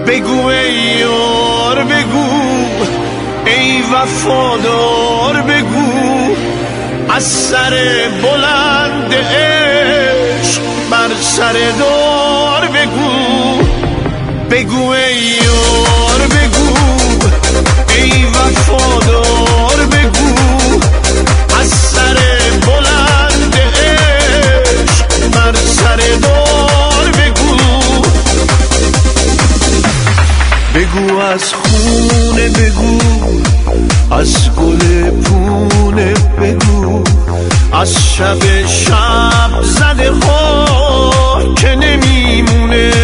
بگو ای یار بگو، ای وفادار بگو، از سر بلند عشق بر سر دار بگو. بگو ای یار بگو، ای وفادار بگو، از سر بلند عشق بر سر دار بگو. بگو از خونه بگو، از گل پونه بگو، از شب زده ها که نمیمونه